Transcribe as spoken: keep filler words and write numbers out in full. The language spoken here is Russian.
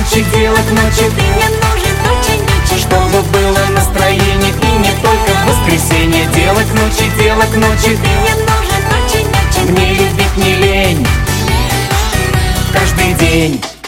ночи, дело к ночи. Ты мне нужен очень-очень, Чтобы было настроение, и не только в воскресенье. Дело к ночи, дело к ночи. ты мне нужен очень-очень. Мне любить не лень каждый день.